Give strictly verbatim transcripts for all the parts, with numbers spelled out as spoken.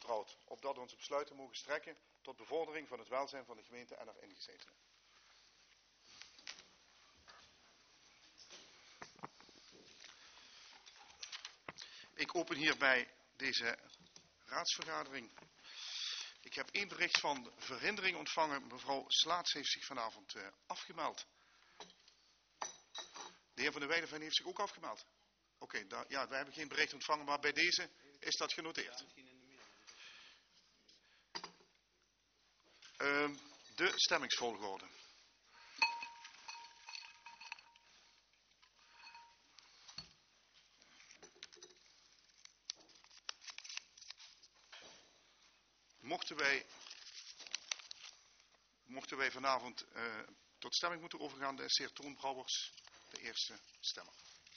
vertrouwd opdat we onze besluiten mogen strekken tot bevordering van het welzijn van de gemeente en haar ingezetenen. Ik open hierbij deze raadsvergadering. Ik heb één bericht van verhindering ontvangen. Mevrouw Slaats heeft zich vanavond uh, afgemeld. De heer Van der Weideven heeft zich ook afgemeld. Oké, okay, ja, wij hebben geen bericht ontvangen, maar bij deze is dat genoteerd. Uh, de stemmingsvolgorde. Mochten wij, mochten wij vanavond uh, tot stemming moeten overgaan, is de heer Toon Brouwers de eerste stemmer.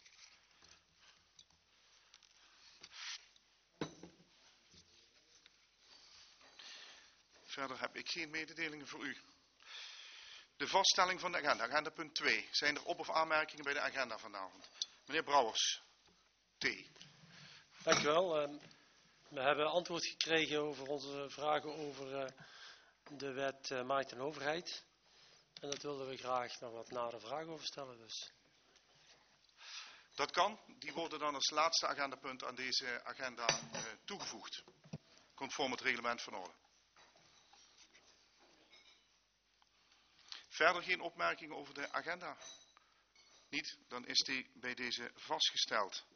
Verder heb ik geen mededelingen voor u. De vaststelling van de agenda, agenda punt twee. Zijn er op- of aanmerkingen bij de agenda vanavond? Meneer Brouwers, T. Dank u wel. Uh, we hebben antwoord gekregen over onze vragen over uh, de wet uh, markt en overheid. En dat wilden we graag nog wat nader vragen over stellen. Dus. Dat kan. Die worden dan als laatste agendapunt aan deze agenda uh, toegevoegd. Conform het reglement van orde. Verder geen opmerkingen over de agenda? Niet? Dan is die bij deze vastgesteld.